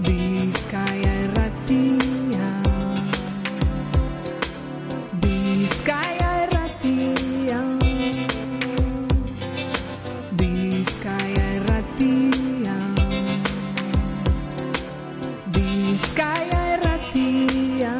Bizkaia Irratia. Bizkaia Irratia. Bizkaia Irratia. Bizkaia Irratia.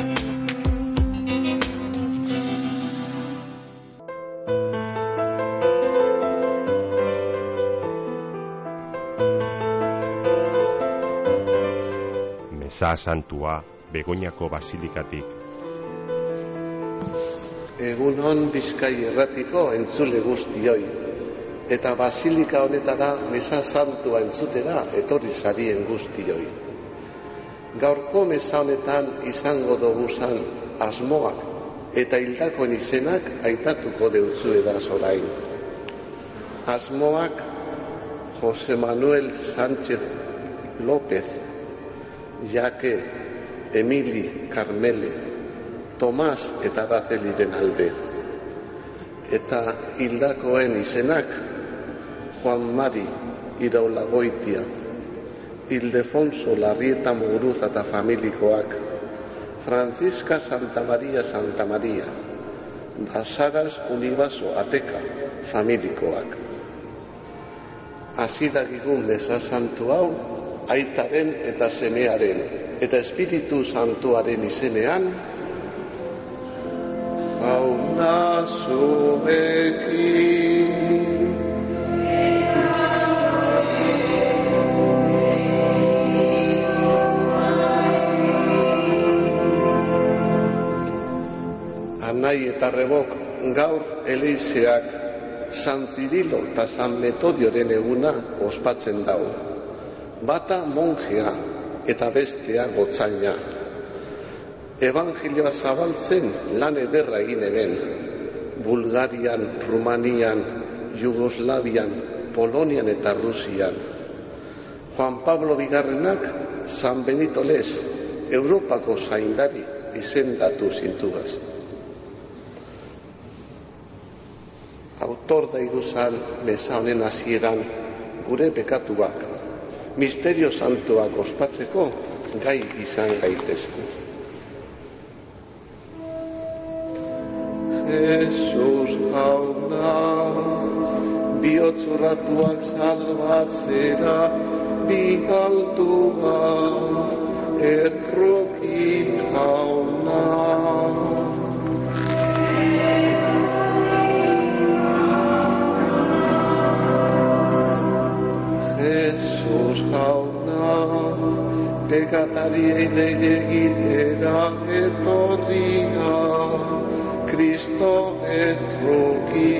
Meza Santua Begoñako Basilikatik. Egunon Bizkaia Irratiko entzule guztioi, eta basilika honetara Meza Santua entzutera etorri zarien guztioi. Gaurko meza honetan izango doguzan asmoak eta hildakoen izenak aitatuko deutzuedaz orain. Asmoak Jose Manuel Sánchez López, Jake, Emili, Carmele, Tomas eta Araceliren alde. Eta hildakoen izenak Juan Mari Iraulagoitia, Ildefonso Larrieta Muguruza eta familikoak, Francisca Santa Maria, Basagas Unibaso Ateka familikoak. Hasi dakigun Meza Santu hau Aitaren eta Semearen eta Espiritu Santuaren izenean, jauna zuekin. Anai eta Rebok gaur Eleiseak San Cirilo eta San Metodioren eguna ospatzen dau. Bata monjea eta bestea gotzaina. Evangelioa zabaltzen lan ederra egin hemen. Bulgarian, Rumanian, Jugoslavian, Polonian eta Rusian. Juan Pablo Bigarrenak San Benito Les, Europako zaindari izendatu zintugaz. Autor daiguzan meza honen hasieran gure pekatuak, misterio santuak ospatzeko gai izan gaitezen. Jesus jauna, bihotzurratuak salbatzera, bihaldua, errokin jauna. Jesus jauna, pekatariei deide egitera etorria, Kristo erroki.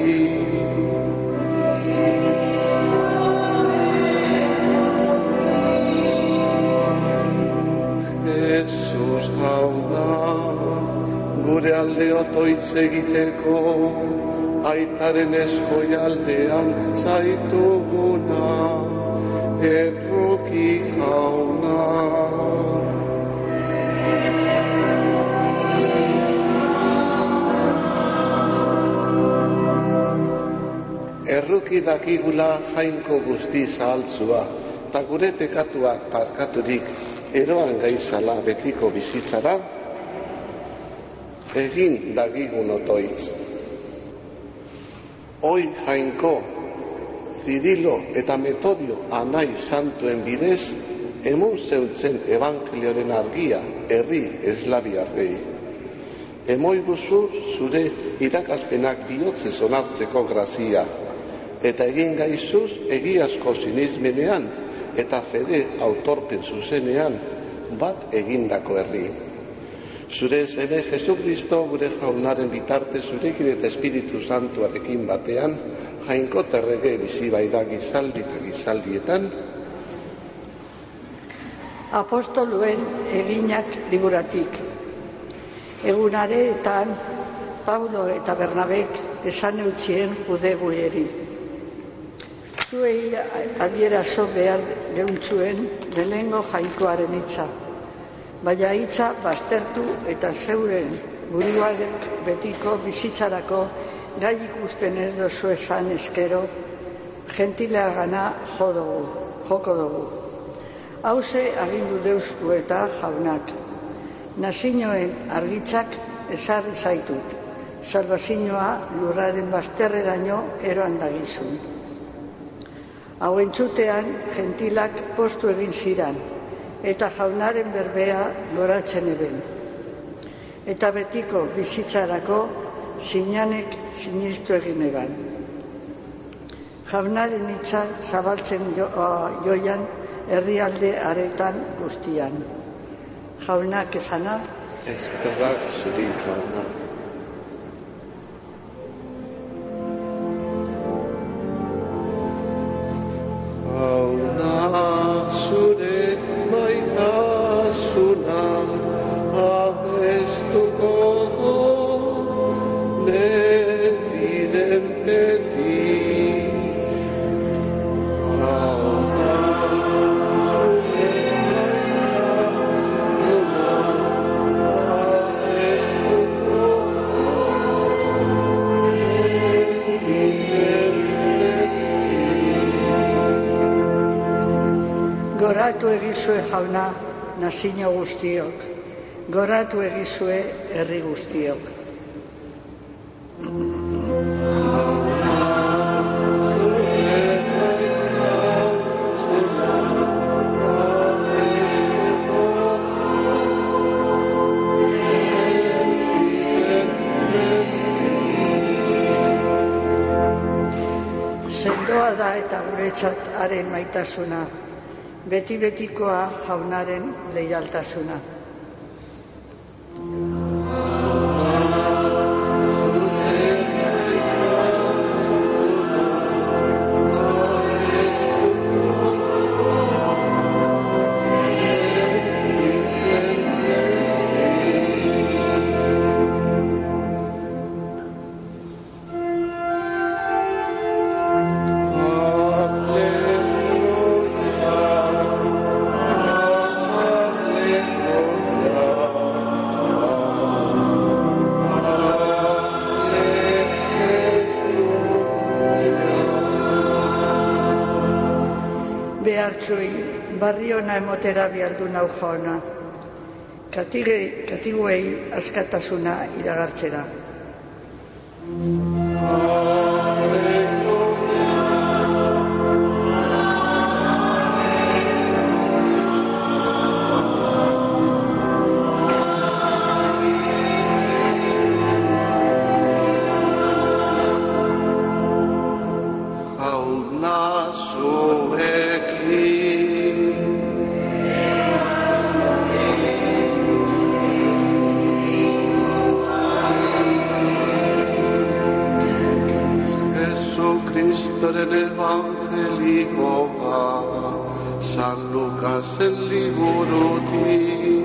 Jesus jauna, gure alde otoitz egiteko, Aitaren eskoi aldean zaituguna, erroki jauna. Erroki dakigula jainko guzti zahaltzua, eta gure pekatuak parkaturik eroan gaizala betiko bizitzara, egin dakigun otoitz. Hoi jainko, Cirilo eta Metodio anai santuen bidez, emun zeutzen evangelioaren argia herri eslabiarrei. Emoi guzu zure irakaspenak bihotzez onartzeko grazia, eta egin gaizuz egiazko sinizmenean eta fede autorpen zuzenean bat egindako herri. Zure seme Jesukristo gure jaunaren bitarte zurekin eta Espiritu Santuarekin batean, jainko terrege bizi baida gizaldi eta gizaldietan. Apostoluen eginak liburatik. Egunareetan Paulo eta Bernabek esan eutsien jude gueri. Zuei adierazo behar geuntzuen lehengo jainkoaren hitza. Baina hitza baztertu eta zeuren buruarek betiko bizitzarako gai ikusten ez dozu esan eskero, gentileagana joko dugu. Hauze agindu deusku eta jaunak. Nazioen argitzak ezarri zaitut. Salbazioa lurraren bazterreraino eroan dagizun. Hau entzutean gentilak postu egin ziran, eta jaunaren berbea goratzen eben. Eta betiko bizitzarako sinanek sinistu egin eban. Jaunaren hitza zabaltzen joian herrialde aretan guztian. Jaunak esana, eskerrak zuri jauna. Jauna zure maitasuna abestuko betiren beti. Goratu egizue jauna nazio guztiok, goratu egizue herri guztiok. Sendoa da eta guretzat haren maitasuna, beti-betikoa jaunaren leialtasuna. Behartzuei, barri ona emotera bialdu nau jauna, katiguei askatasuna iragartzera. Jesucristoren evangelikoa, San Lukasen liburutik.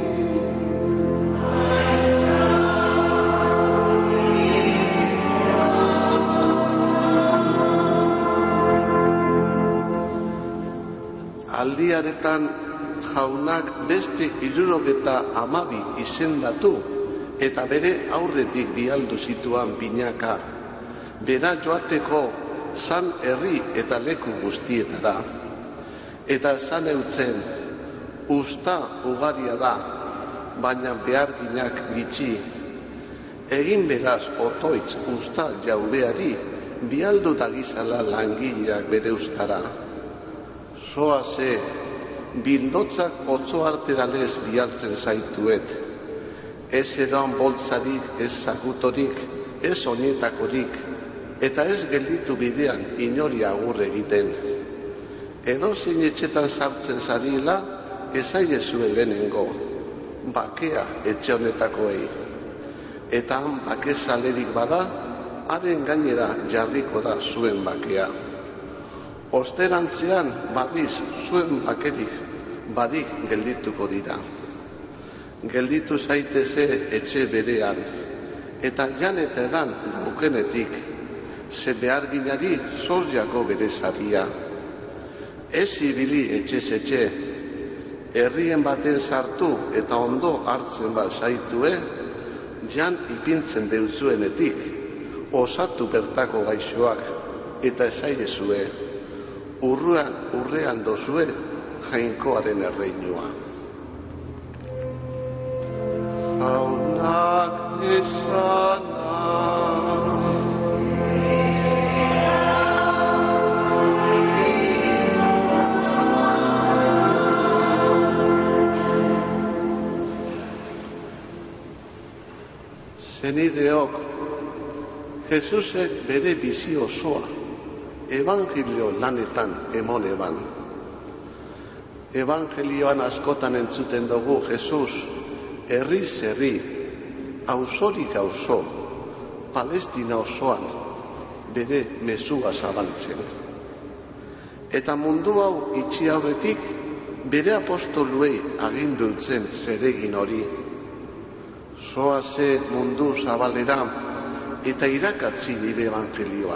Aldiaretan jaunak beste 72 izendatu eta bere aurretik bialdu zituan binaka, bera joateko san herri eta leku guztietara. Eta esan eutzen, usta ugaria da, baina beharginak gitxi. Egin beraz otoitz usta jaureari, bialdu dagizala langileak bere ustara. Zoaze, bildotzak otzo arteralez bialtzen zaituet. Ez eran boltzarik, ez zakutorik, ez oinetakorik, eta ez gelditu bidean inori agur egiten. Edo zein etxetan sartzen zariela, ezailezue lehenengo, bakea etxe honetakoei. Eta han bake zalerik bada, haren gainera jarriko da zuen bakea. Osterantzean badiz zuen bakerik badik geldituko dira. Gelditu zaiteze etxe berean, eta jan eta edan daukenetik, ze beharginari zorriako bere zaria. Ez ibili etxez etxe, herrien baten sartu eta ondo hartzen bat zaitue, jan ipintzen deutzuenetik, osatu bertako gaixoak eta esairezue, urrean dozue jainkoaren erreinua. Jaunak esana, zenideok, Jesusek bere bizi osoa evangelio lanetan emon eban. Evangelioan askotan entzuten dugu Jesus herriz herri, auzorik auzo, Palestina osoan bere mezua zabaltzen. Eta mundu hau itxi aurretik bere apostoluei agindu zen zeregin hori. Zoaze mundu zabalera eta irakatzi nire evangelioa.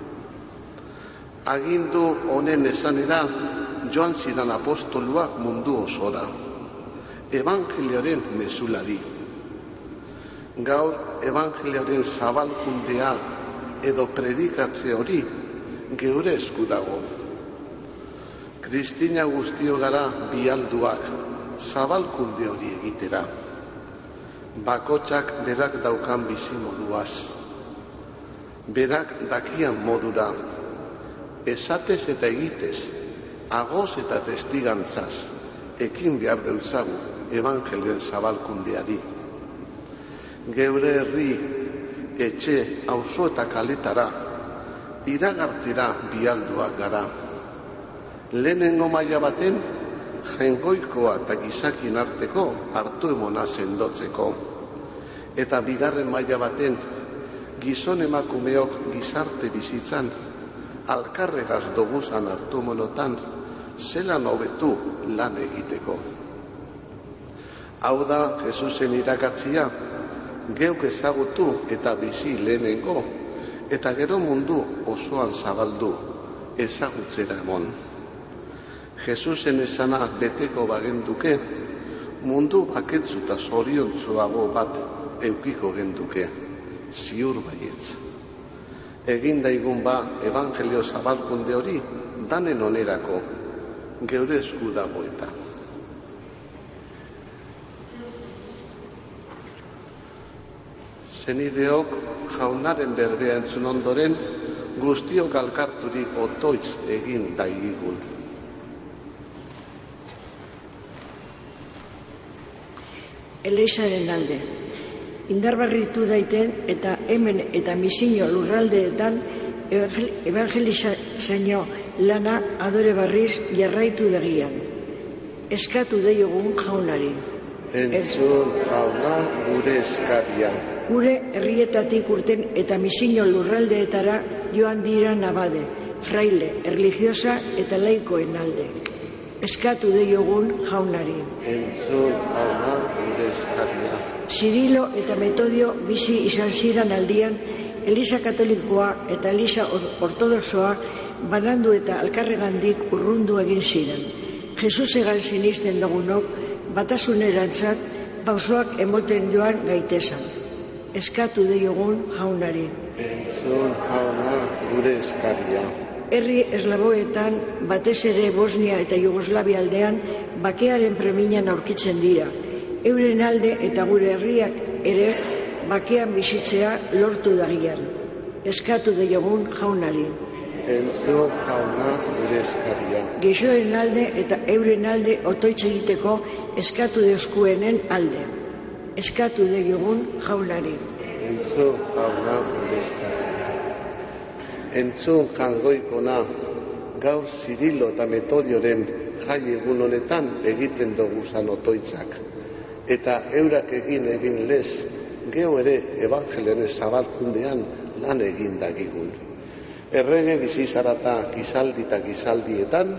Agindu honen esanera joan ziren apostoluak mundu osora, evangelioaren mezulari. Gaur evangelioaren zabalkundea edo predikatze hori geure esku dago. Kristina guztio gara bialduak zabalkunde hori egitera. Bakotxak berak daukan bizi moduaz, berak dakian modura, esatez eta egitez, agoz eta testigantzaz, ekin behar deutzagu evangelioen zabalkundeari. Geure herri, etxe, auzo eta kaletara, iragartera bialduak gara. Lehenengo maila baten, jengoikoa eta gizakin arteko hartu emona sendotzeko. Eta bigarren maila baten, gizon emakumeok gizarte bizitzan, alkarregaz doguzan hartu monotan, zelan hobetu lan egiteko. Hau da Jesusen irakatzia, geuk ezagutu eta bizi lehenengo, eta gero mundu osoan zabaldu, ezagutzera emon. Jesusen esana beteko bagenduke, mundu baketzu eta zoriontzuago bat eukiko genduke, ziur baietz. Egin daigun ba evangelio zabalkunde hori danen onerako, geure esku dago eta. Zenideok jaunaren berbea entzun ondoren, guztiok alkarturik otoitz egin daigun. Elizaren alde. Indarbarritu daiten eta hemen eta misino lurraldeetan evangelizazio lana adore barriz jarraitu dagian. Eskatu deiogun jaunari. Entzun jauna gure eskaria. Gure herrietatik urten eta misino lurraldeetara joan dira nabade, fraile, erlijiosa eta laikoen alde. Eskatu deiogun jaunari. Entzun jauna gure eskaria. Zirilo eta Metodio bizi izan ziren aldian, Eliza Katolikoa eta Eliza Ortodoxoa banandu eta alkarregandik urrundu egin ziren. Jesus egan sinisten dugunok, batasunerantzat pausoak emoten joan gaitesan. Eskatu deiogun jaunari. Entzun jauna gure eskaria. Herri eslaboetan, batez ere Bosnia eta Jugoslavia aldean, bakearen preminan aurkitzen dira. Euren alde eta gure herriak ere bakean bizitzea lortu dagian. Eskatu deiogun jaunari. Entzun jauna gure eskaria. Geixoen alde eta euren alde otoitz egiteko eskatu deuskuenen alde. Eskatu deiogun jaunari. Entzun jauna gure eskaria. Entzun jangoikona, gaur Zirilo eta Metodioren jai egun honetan egiten doguzan otoitzak. Eta eurak egin lez, geu ere evangelioen zabalkundean lan egin dagigun. Errege bizizarata gizaldi eta gizaldietan,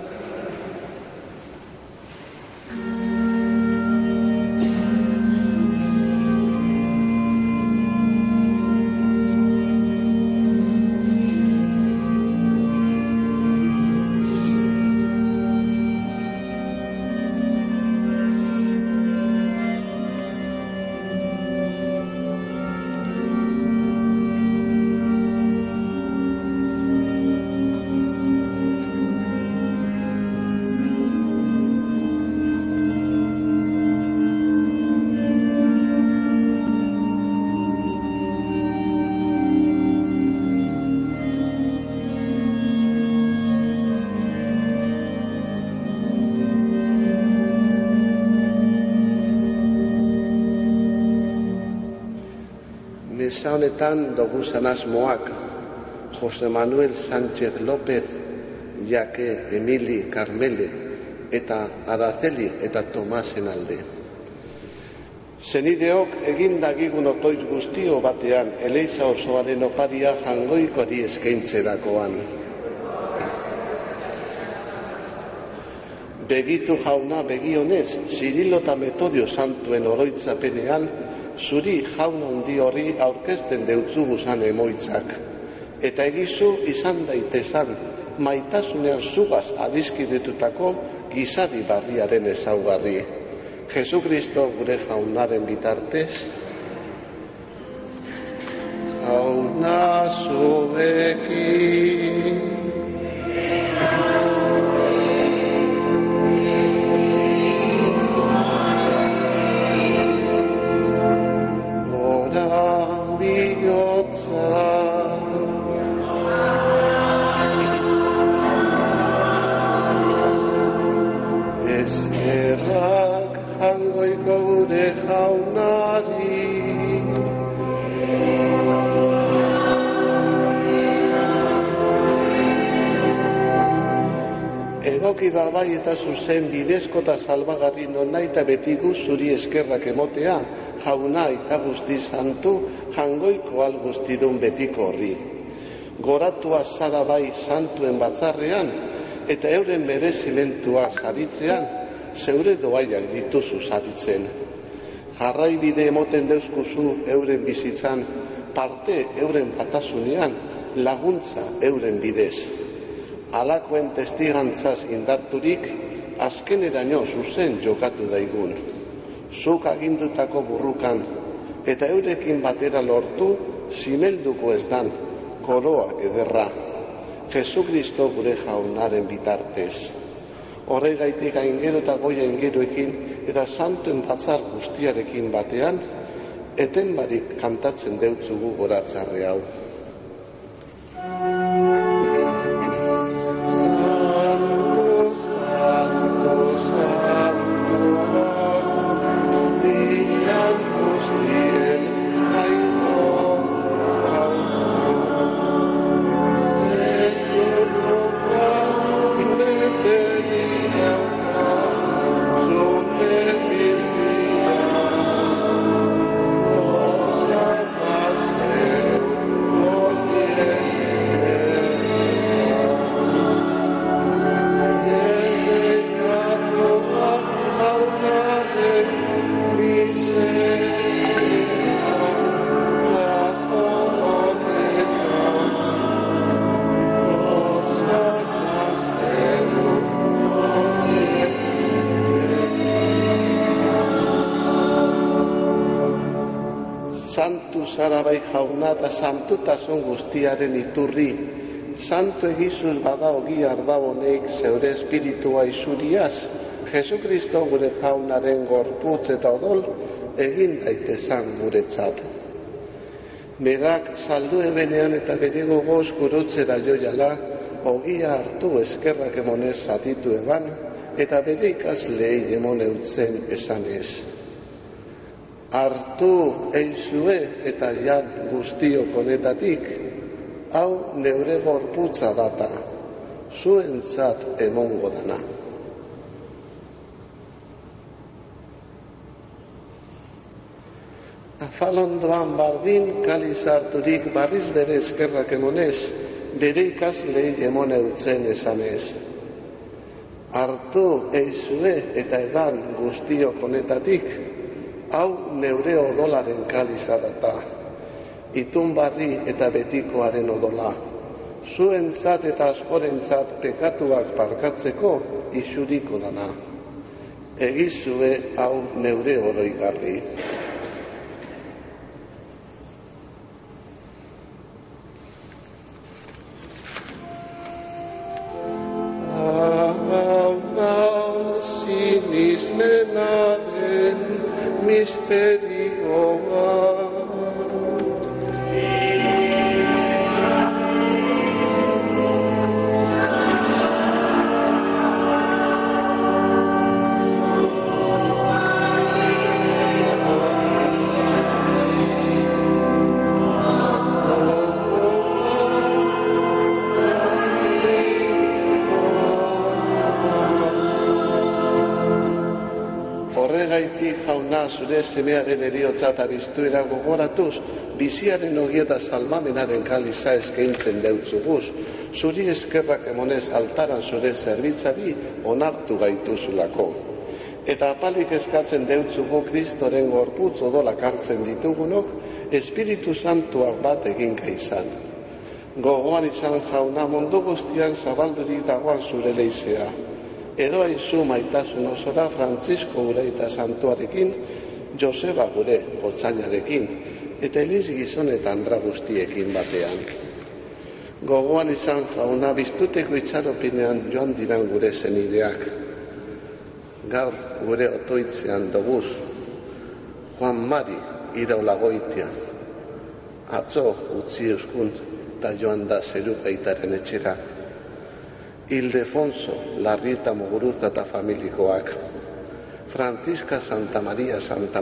Mesa honetan doguzan asmoak Jose Manuel Sánchez López, Jake, Emili, Carmele eta Araceli eta Tomasen alde. Zenideok egindagigun otoitz guztio batean Eleiza osoaren oparia jangoikoari eskaintzerakoan. Begitu jauna begionez, Zirilo eta Metodio santuen oroitzapenean, zuri jauna handi horri aurkezten deutzuguzan emoitzak. Eta egizu izan daitezan, maitasunean zugaz adizkidetutako gizadi barriaren ezaugarri. Jesukristo gure jaunaren bitartez, jauna zuekin. Eskerrak jangoiko gure jaunari. Egoki da bai eta zuzen bidezko eta salbagarri nonai eta betigu zuri eskerrak emotea, jauna eta guzti santu jangoiko al guztidun betiko horri. Goratua zara bai santuen batzarrean, eta euren merezimentua saritzean, zeure doaiak dituzu saritzen. Jarraibide emoten deuskuzu euren bizitzan, parte euren batasunean, laguntza euren bidez. Alakoen testigantzaz indarturik, azkeneraino zuzen jokatu daigun. Zuk agindutako burrukan, eta eurekin batera lortu, zimelduko ez dan, koroa ederra. Jesukristo gure jaunaren bitartez. Horregaitik aingero eta goia aingeroekin eta santuen batzar guztiarekin batean, eten barik kantatzen deutzugu goratzarre hau. Santu zara bai jauna eta santutasun guztiaren iturri. Santu egizuz bada ogi ardaboneik zeure espiritua izuriaz, Jesukristo gure jaunaren gorputz eta odol egin daitezan guretzat. Medak saldu ebenean eta bere gogoz gurutzera joiala, ogia hartu eskerrak emonez zatitu eban, eta bere ikaslei emone utzen esanez. Hartu eizue eta jan guztiok honetatik, hau neure gorputza data, zuentzat emongo dana. Afalondoan bardin kaliz harturik barriz bere eskerrak emonez, bere ikaslei emone utzen esanez. Hartu eizue eta edan guztiok honetatik, hau neure odolaren kaliza data, itun barri eta betikoaren odola, zuentzat eta askorentzat pekatuak parkatzeko isuriko dana. Egizue hau neure oroigarri. Misterioa. Horregaitik, Jauna, zure semearen heriotza eta biztuera gogoratuz, biziaren ogieta salmamenaren kaliza eskaintzen deutzuguz, zuri eskerrak emonez altaran zure zerbitzari onartu gaituzulako. Eta apalik eskatzen deutzugu Kristoren gorputz odolak hartzen ditugunok, Espiritu Santuak bat egin izan. Gogoan izan, Jauna, mundu guztian zabaldurik dagoan zure leizea. Eroaizu maitasun osora Frantzisko gure eta Santuarekin, Joseba gure gotzainarekin, eta Eliz gizon eta Andra guztiekin batean. Gogoan izan, Jauna, biztuteko itxaropinean joan diran gure zenideak. Gaur gure otoitzean doguz, Juan Mari Iraulagoitia, atzo utzi euskun eta joan da zeru gaitaren etxera. Ildefonso Larrieta Muguruza eta familikoak, Francisca Santa Maria,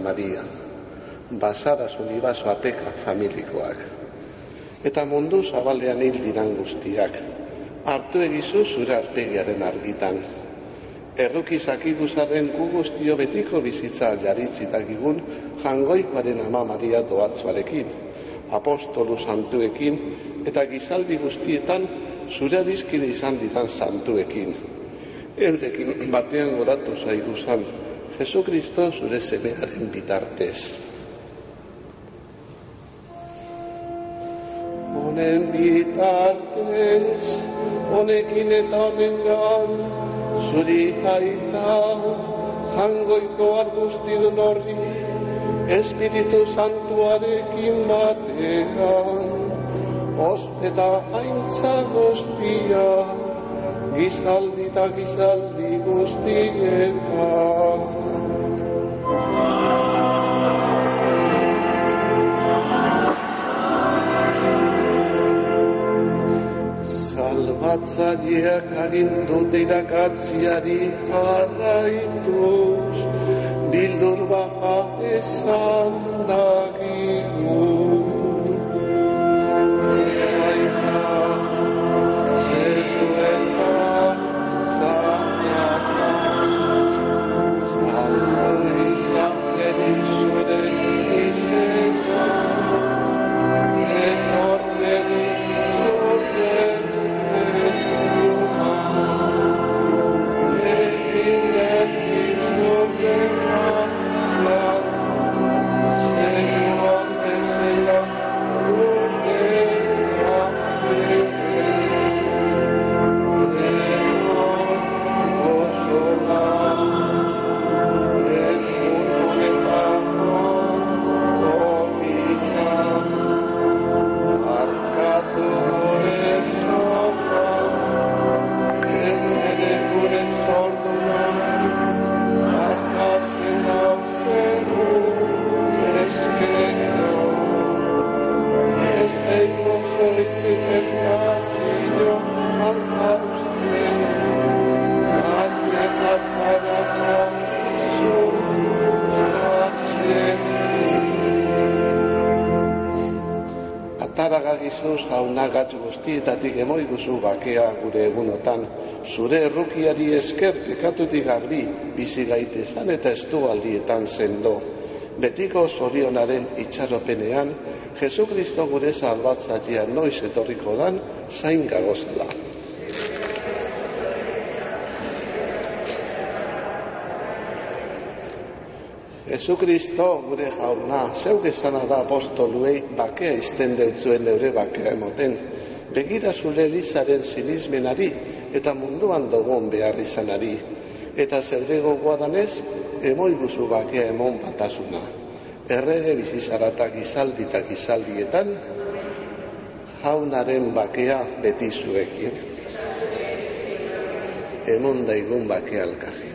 Basaras Unibaso Ateka familikoak. Eta mundu zabalean hil diran guztiak, hartu egizu zure arpegiaren argitan. Errukiz akiguzaren gu guztio betiko bizitza jaritzitak Jangoikoaren Ama Maria doatzuarekin, apostolu santuekin eta gizaldi guztietan zure adizkide izan ditan santuekin. Eurekin batean goratu zaiguzan, Jesu Kristo zure semearen bitartez. Honen bitartez, honekin eta honengan, zuri aita, Jangoiko argustidun horri, Espiritu Santuarekin batean, ospeta aintza guztia, gizaldi eta gizaldi guztietan. Salbatzaileak agindute irakatziari jarraituz, bildur baja esan dagigu. Ataragadizuz, Jauna, gatz guztietatik emoiguzu bakea gure egunotan, zure errukiari esker pekatutik garbi bizi gaitezan eta estualdietan sendo. Betiko zorionaren itxaropenean, Jesu Kristo gure salbatzailea noiz etorriko dan, zain gagozela. Jesu Kristo gure Jauna, zeuk esana da apostoluei bakea izten deutzuen eure bakea emoten. Begira zure Elizaren sinismenari eta munduan dogon behar izanari. Eta zeure gogoa danez, emoiguzu bakea emon batasuna. Errege bizizarata gizaldi eta gizaldietan, Jaunaren bakea beti zuekin. Emon daigun bakea elkarri.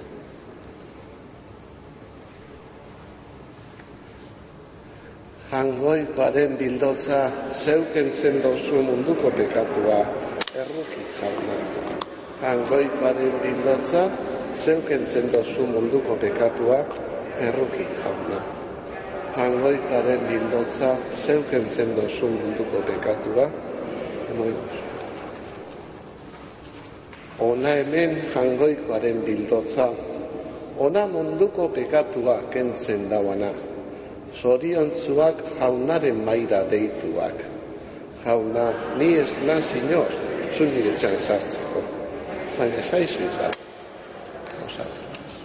Jangoikoaren bildotza zeukentzen dozu munduko pekatua, erruki Jauna. Jangoikoaren bildotza zeukentzen dozu munduko pekatua, erruki Jauna. Jangoikoaren bildotza zeukentzen dozu munduko pekatua, emoiguzu. Ona hemen jangoikoaren bildotza, ona munduko pekatua kentzen dauana, zoriontzuak jaunaren maira deituak. Jauna, ni ez naz inor, zu nire txan sartzeko, baina zaizu izan. Osatu.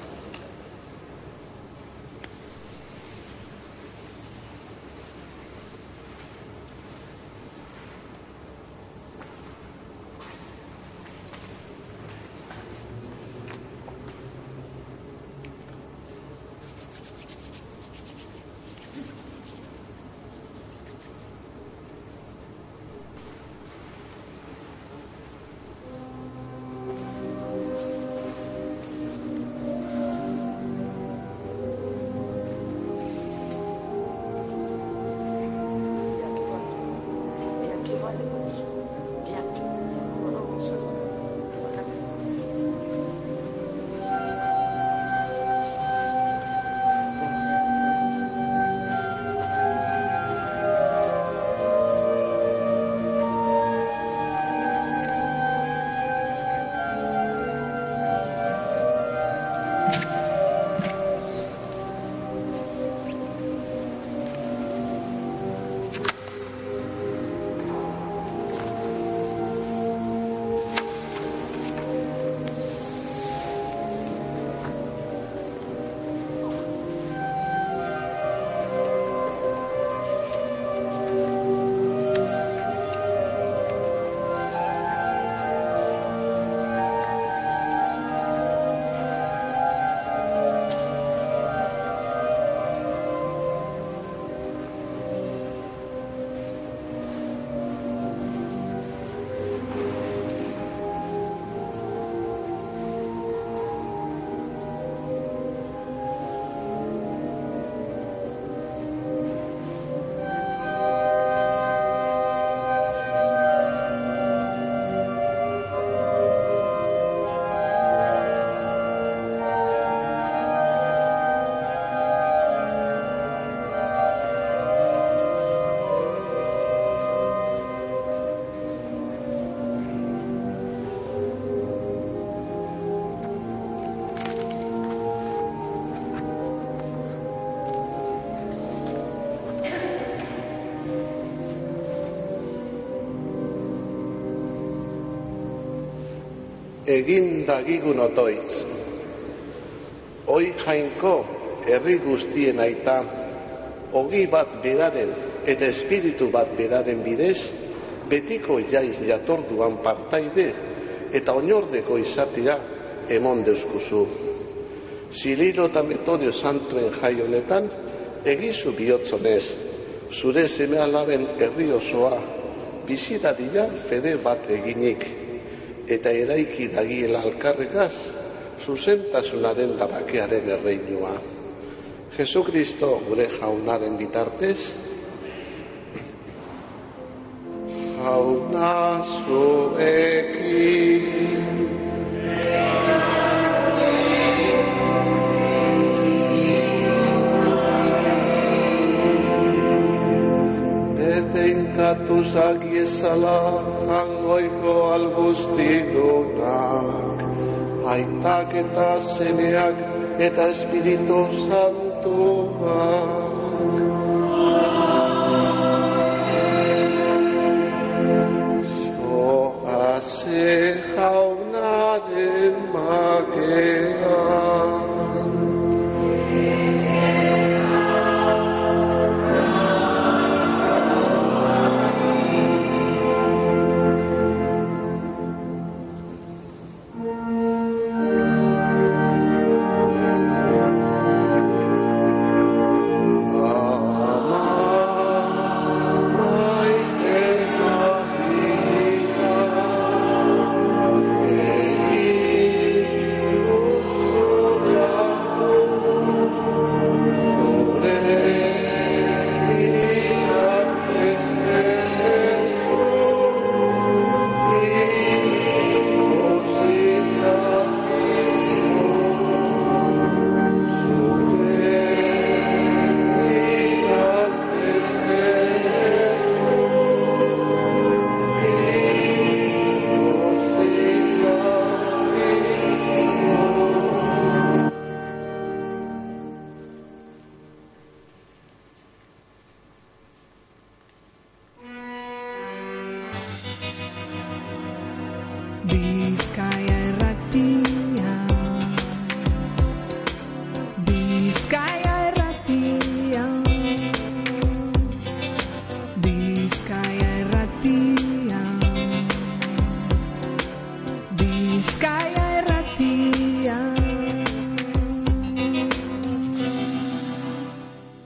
Egin dagigun otoitz. Hoi jainko herri guztien aita, ogi bat beraren eta espiritu bat beraren bidez, betiko jaiz jatorduan partaide eta oinordeko izatea emon deuskuzu. Zirilo eta Metodio Santoen jai honetan, egizu bihotzonez, zure seme alaben herri osoa, bizidadila fede bat eginik, eta eraiki dagiela alkarregaz, zuzentasunaren da bakearen erreinua. Jesukristo gure jaunaren bitartez, jauna zuekin. Betenkatu zagiezala jangoiko alguztidunak, aitak eta semeak eta Espiritu Santuak. Zoazen